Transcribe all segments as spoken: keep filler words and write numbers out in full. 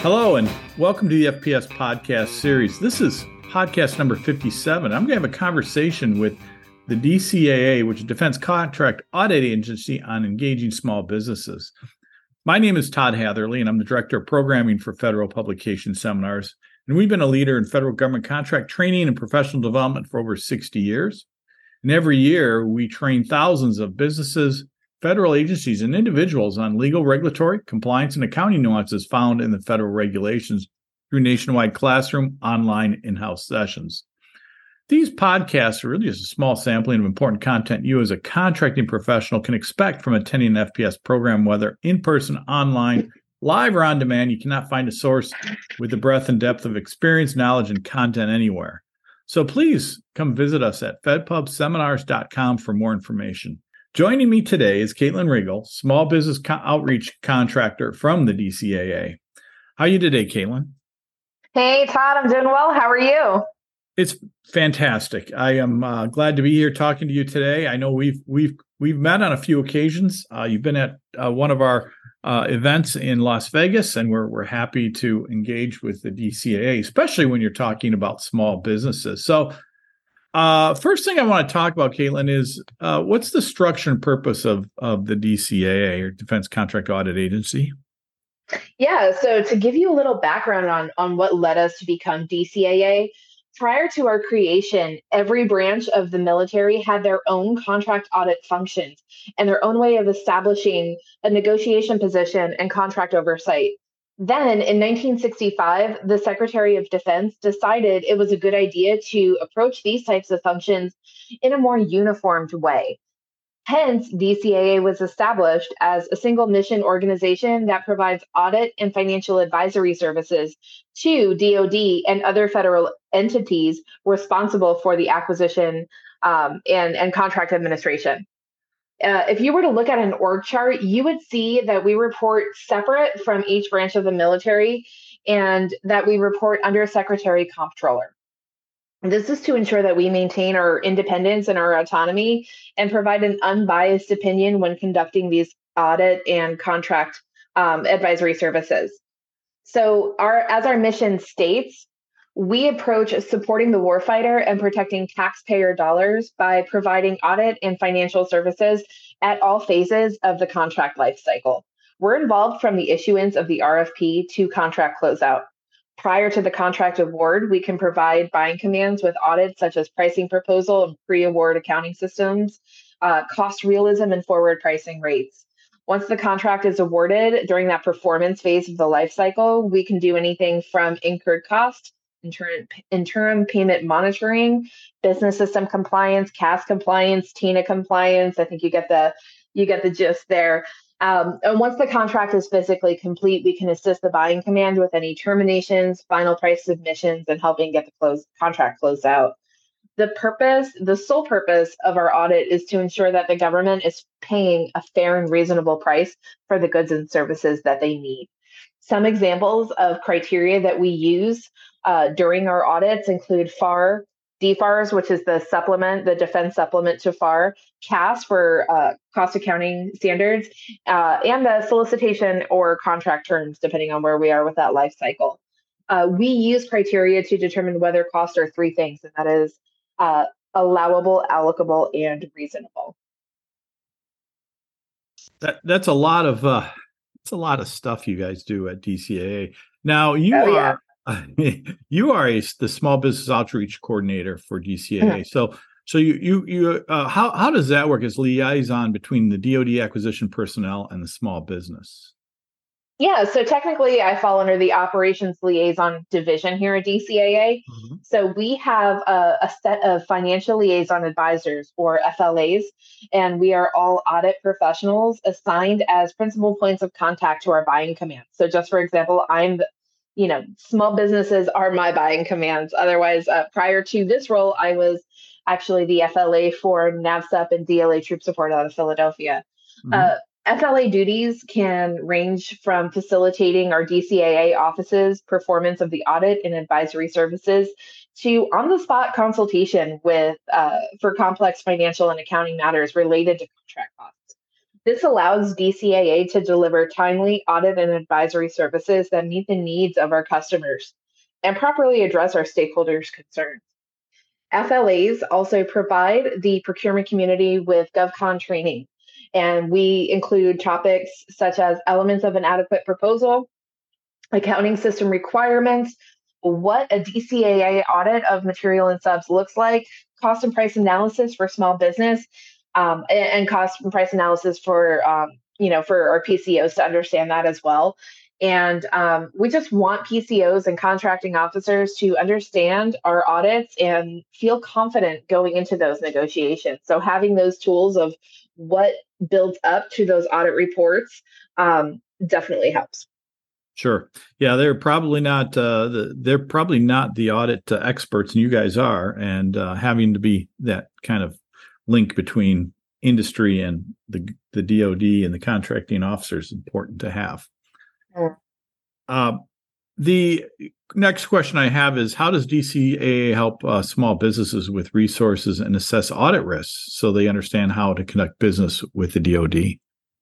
Hello, and welcome to the F P S podcast series. This is podcast number fifty-seven. I'm going to have a conversation with the D C A A, which is Defense Contract Audit Agency, on engaging small businesses. My name is Todd Hatherley, and I'm the Director of Programming for Federal Publication Seminars. And we've been a leader in federal government contract training and professional development for over sixty years. And every year, we train thousands of businesses, federal agencies, and individuals on legal, regulatory, compliance, and accounting nuances found in the federal regulations through nationwide classroom, online, in-house sessions. These podcasts are really just a small sampling of important content you as a contracting professional can expect from attending an F P S program, whether in person, online, live, or on demand. You cannot find a source with the breadth and depth of experience, knowledge, and content anywhere. So please come visit us at fed pub seminars dot com for more information. Joining me today is Caitlin Riegel, small business co- outreach contractor from the D C A A. How are you today, Caitlin? Hey, Todd, I'm doing well. How are you? It's fantastic. I am uh, glad to be here talking to you today. I know we've we've we've met on a few occasions. Uh, you've been at uh, one of our uh, events in Las Vegas, and we're we're happy to engage with the D C A A, especially when you're talking about small businesses. So. Uh, first thing I want to talk about, Caitlin, is uh, what's the structure and purpose of, of the D C A A, or Defense Contract Audit Agency? Yeah, so to give you a little background on, on what led us to become D C A A, prior to our creation, every branch of the military had their own contract audit functions and their own way of establishing a negotiation position and contract oversight. Then in nineteen sixty-five, the Secretary of Defense decided it was a good idea to approach these types of functions in a more uniformed way. Hence, D C A A was established as a single mission organization that provides audit and financial advisory services to D O D and other federal entities responsible for the acquisition um, and, and contract administration. Uh, if you were to look at an org chart, you would see that we report separate from each branch of the military and that we report under Secretary Comptroller. This is to ensure that we maintain our independence and our autonomy and provide an unbiased opinion when conducting these audit and contract um, advisory services. So our, as our mission states, we approach supporting the warfighter and protecting taxpayer dollars by providing audit and financial services at all phases of the contract lifecycle. We're involved from the issuance of the R F P to contract closeout. Prior to the contract award, we can provide buying commands with audits such as pricing proposal and pre-award accounting systems, uh, cost realism, and forward pricing rates. Once the contract is awarded, during that performance phase of the life cycle, we can do anything from incurred cost, interim, interim payment monitoring, business system compliance, C A S compliance, T I N A compliance. I think you get the you get the gist there. Um, and once the contract is physically complete, we can assist the buying command with any terminations, final price submissions, and helping get the close, contract closed out. The purpose, the sole purpose of our audit is to ensure that the government is paying a fair and reasonable price for the goods and services that they need. Some examples of criteria that we use uh, during our audits include F A R, D F A Rs, which is the supplement, the defense supplement to F A R, C A S for uh, cost accounting standards, uh, and the solicitation or contract terms, depending on where we are with that life cycle. Uh, we use criteria to determine whether costs are three things, and that is uh, allowable, allocable, and reasonable. That that's a lot of uh, it's a lot of stuff you guys do at D C A A. Now you Oh, are yeah. you are a, the small business outreach coordinator for D C A A. Mm-hmm. So so you you you uh, how how does that work as liaison between the D O D acquisition personnel and the small business? Yeah, so technically I fall under the operations liaison division here at D C A A. Mm-hmm. So we have a, a set of financial liaison advisors, or F L As, and we are all audit professionals assigned as principal points of contact to our buying command. So just for example, I'm the, you know, small businesses are my buying commands. Otherwise, uh, prior to this role, I was actually the F L A for NAVSEP and D L A Troop Support out of Philadelphia. Mm-hmm. Uh, F L A duties can range from facilitating our D C A A offices' performance of the audit and advisory services to on-the-spot consultation with uh, for complex financial and accounting matters related to contract costs. This allows D C A A to deliver timely audit and advisory services that meet the needs of our customers and properly address our stakeholders' concerns. F L As also provide the procurement community with GovCon training, and we include topics such as elements of an adequate proposal, accounting system requirements, what a D C A A audit of material and subs looks like, cost and price analysis for small business, um, and, and cost and price analysis for um, you know for our P C Os to understand that as well. And um, we just want P C Os and contracting officers to understand our audits and feel confident going into those negotiations. So having those tools of what builds up to those audit reports um, definitely helps. Sure. Yeah, they're probably not uh, the they're probably not the audit uh, experts, and you guys are. And uh, having to be that kind of link between industry and the the D O D and the contracting officers is important to have. Mm. Uh, the next question I have is, how does D C A A help uh, small businesses with resources and assess audit risks so they understand how to conduct business with the D O D?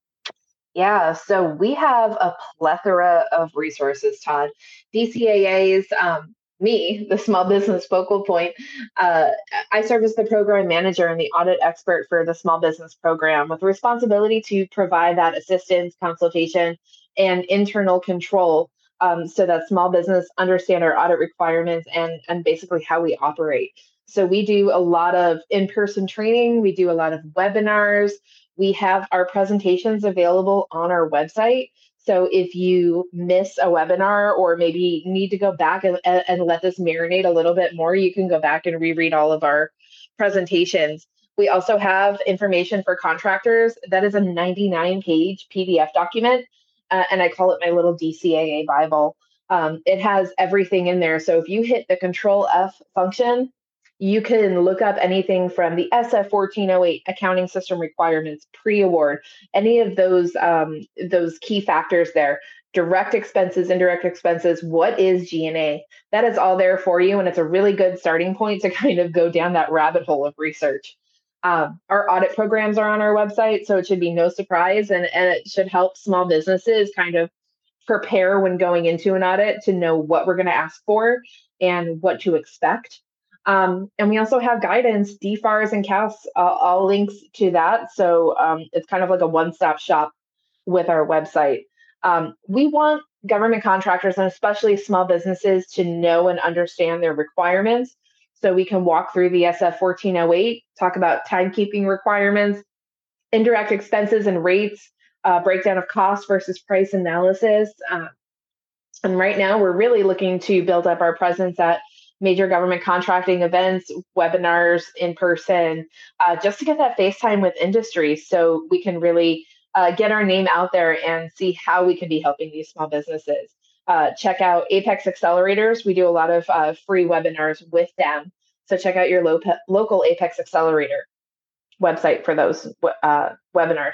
Yeah, so we have a plethora of resources, Todd. D C A A's, um, me, the small business focal point, uh, I serve as the program manager and the audit expert for the small business program with responsibility to provide that assistance, consultation, and internal control um, so that small business understand our audit requirements and, and basically how we operate. So we do a lot of in-person training. We do a lot of webinars. We have our presentations available on our website. So if you miss a webinar or maybe need to go back and, and let this marinate a little bit more, you can go back and reread all of our presentations. We also have information for contractors. That is a ninety-nine page P D F document, uh, and I call it my little D C A A Bible. Um, it has everything in there. So if you hit the Control F function, you can look up anything from the S F fourteen oh eight accounting system requirements, pre-award, any of those um, those key factors there, direct expenses, indirect expenses, what is G and A? That is all there for you, and it's a really good starting point to kind of go down that rabbit hole of research. Um, our audit programs are on our website, so it should be no surprise, and, and it should help small businesses kind of prepare when going into an audit to know what we're going to ask for and what to expect. Um, and we also have guidance, D FARS and C A S, uh, all links to that. So um, it's kind of like a one-stop shop with our website. Um, we want government contractors and especially small businesses to know and understand their requirements. So we can walk through the S F fourteen oh eight, talk about timekeeping requirements, indirect expenses and rates, uh, breakdown of cost versus price analysis. Uh, and right now we're really looking to build up our presence at major government contracting events, webinars in person, uh, just to get that face time with industry so we can really uh, get our name out there and see how we can be helping these small businesses. Uh, check out Apex Accelerators. We do a lot of uh, free webinars with them. So check out your lo- local Apex Accelerator website for those uh, webinars.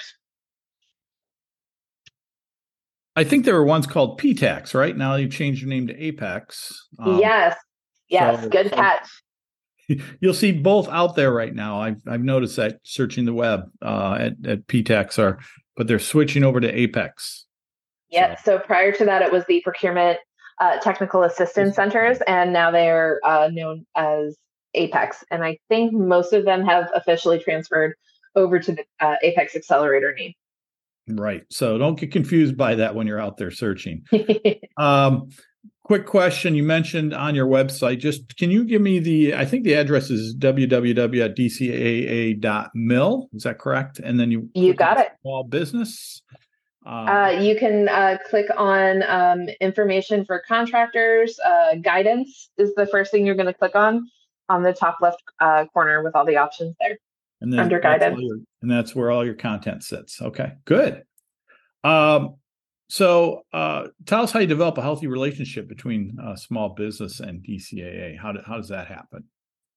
I think they were once called P TAX, right? Now you've changed your name to Apex. Um, yes. Yes, so, good catch. You'll see both out there right now. I've I've noticed that searching the web uh, at at P TAX are, but they're switching over to Apex. Yep. So, so prior to that, it was the Procurement uh, Technical Assistance Centers, and now they are uh, known as Apex. And I think most of them have officially transferred over to the uh, Apex Accelerator name. Right. So don't get confused by that when you're out there searching. um, Quick question. You mentioned on your website, just can you give me the, I think the address is w w w dot d c a a dot mil. Is that correct? And then you You got it. Small business. Uh, uh, you can uh, click on um, information for contractors. Uh, guidance is the first thing you're going to click on on the top left uh, corner with all the options there. And then under guidance. Your, and that's where all your content sits. Okay, good. Um, So uh, tell us how you develop a healthy relationship between uh, small business and D C A A. How, do, how does that happen?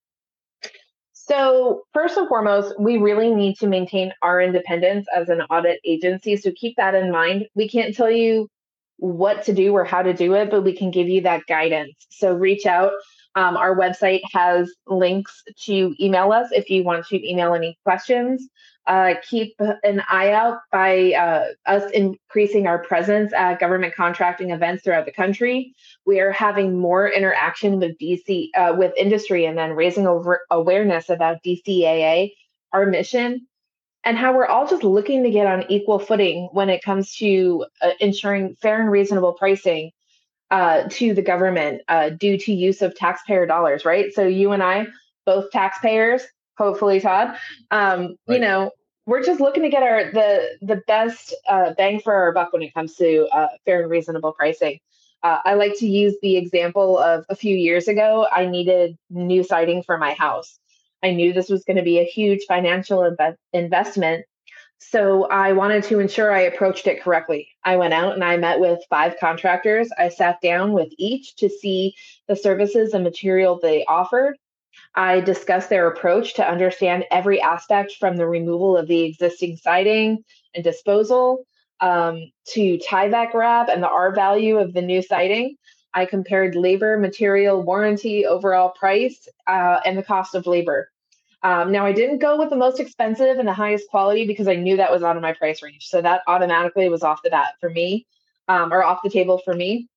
So first and foremost, we really need to maintain our independence as an audit agency. So keep that in mind. We can't tell you what to do or how to do it, but we can give you that guidance. So reach out. Um, our website has links to email us if you want to email any questions. uh, keep an eye out by uh, us increasing our presence at government contracting events throughout the country. We are having more interaction with D C, uh, with industry, and then raising over awareness about D C A A, our mission, and how we're all just looking to get on equal footing when it comes to uh, ensuring fair and reasonable pricing uh, to the government uh, due to use of taxpayer dollars, right? So you and I, both taxpayers, hopefully, Todd, um, you Right. know, we're just looking to get our the the best uh, bang for our buck when it comes to uh, fair and reasonable pricing. Uh, I like to use the example of a few years ago, I needed new siding for my house. I knew this was going to be a huge financial inve- investment, so I wanted to ensure I approached it correctly. I went out and I met with five contractors. I sat down with each to see the services and material they offered. I discussed their approach to understand every aspect from the removal of the existing siding and disposal um, to tieback wrap and the R value of the new siding. I compared labor, material, warranty, overall price, uh, and the cost of labor. Um, now, I didn't go with the most expensive and the highest quality because I knew that was out of my price range. So that automatically was off the bat for me, um, or off the table for me.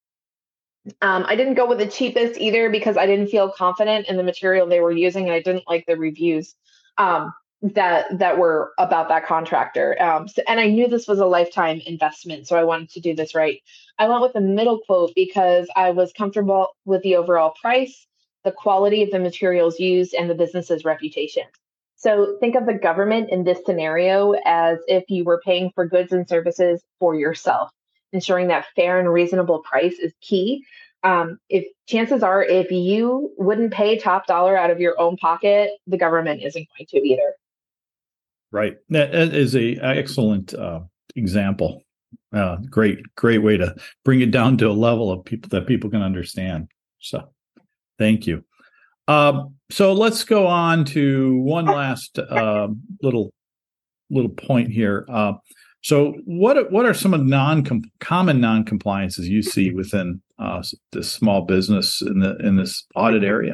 Um, I didn't go with the cheapest either because I didn't feel confident in the material they were using, and I didn't like the reviews um, that that were about that contractor. Um, so, and I knew this was a lifetime investment, so I wanted to do this right. I went with the middle quote because I was comfortable with the overall price, the quality of the materials used, and the business's reputation. So think of the government in this scenario as if you were paying for goods and services for yourself. Ensuring that fair and reasonable price is key. Um, if chances are, if you wouldn't pay top dollar out of your own pocket, the government isn't going to either. Right. That that is a excellent uh, example. Uh, great, great way to bring it down to a level of people that people can understand. So, thank you. Uh, so let's go on to one last uh, little little point here. Uh, so, what what are some of the non common non compliances you see within uh, this small business in the in this audit area?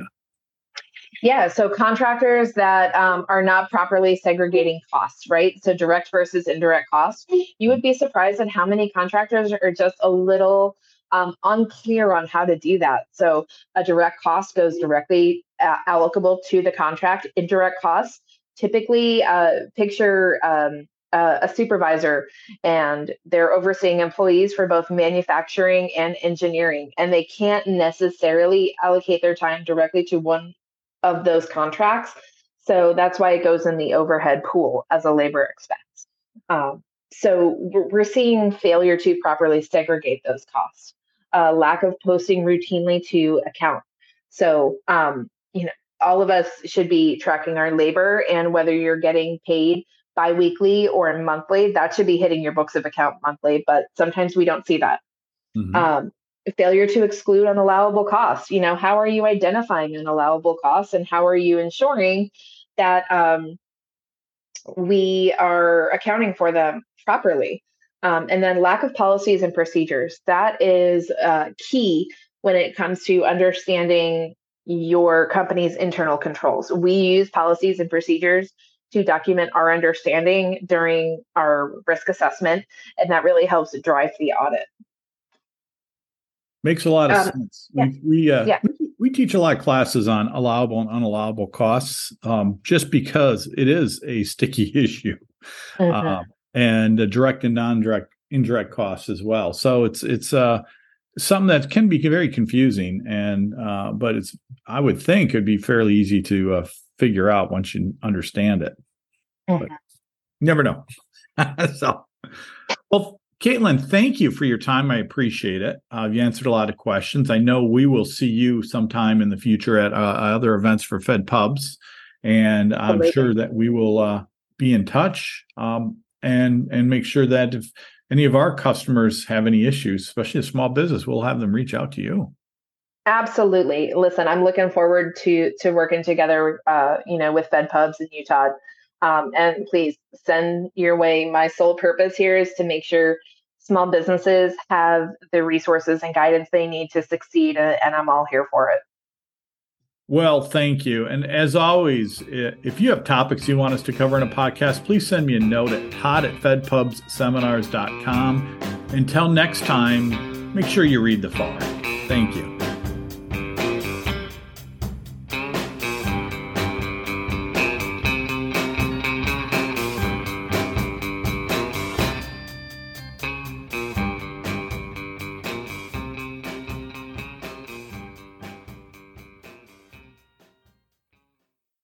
Yeah, so contractors that um, are not properly segregating costs, right? So direct versus indirect costs. You would be surprised at how many contractors are just a little um, unclear on how to do that. So a direct cost goes directly uh, allocable to the contract. Indirect costs, typically uh, picture um, uh, a supervisor and they're overseeing employees for both manufacturing and engineering, and they can't necessarily allocate their time directly to one of those contracts. So that's why it goes in the overhead pool as a labor expense. Um, so we're seeing failure to properly segregate those costs, uh, lack of posting routinely to account. So, um, you know, all of us should be tracking our labor, and whether you're getting paid biweekly or monthly, that should be hitting your books of account monthly. But sometimes we don't see that. Mm-hmm. Um, failure to exclude unallowable costs. You know, how are you identifying unallowable costs, and how are you ensuring that um, we are accounting for them properly? Um, and then lack of policies and procedures. That is uh, key when it comes to understanding your company's internal controls. We use policies and procedures to document our understanding during our risk assessment, and that really helps drive the audit. Makes a lot of Um, sense. yeah, We we, uh, yeah. we we teach a lot of classes on allowable and unallowable costs, um, just because it is a sticky issue, Mm-hmm. uh, and uh, direct and non-direct indirect costs as well. So it's it's uh, something that can be very confusing, and uh, but it's I would think it'd be fairly easy to uh, figure out once you understand it. Mm-hmm. But you never know. So, well, Caitlin, thank you for your time. I appreciate it. Uh, you answered a lot of questions. I know we will see you sometime in the future at uh, other events for Fed Pubs, and I'm Absolutely. sure that we will uh, be in touch um, and and make sure that if any of our customers have any issues, especially a small business, we'll have them reach out to you. Absolutely. Listen, I'm looking forward to to working together, uh, you know, with Fed Pubs in Utah. Um, and please send your way. My sole purpose here is to make sure small businesses have the resources and guidance they need to succeed, uh, and I'm all here for it. Well, thank you. And as always, if you have topics you want us to cover in a podcast, please send me a note at todd at fed pubs seminars dot com. Until next time, make sure you read the F A R. Thank you.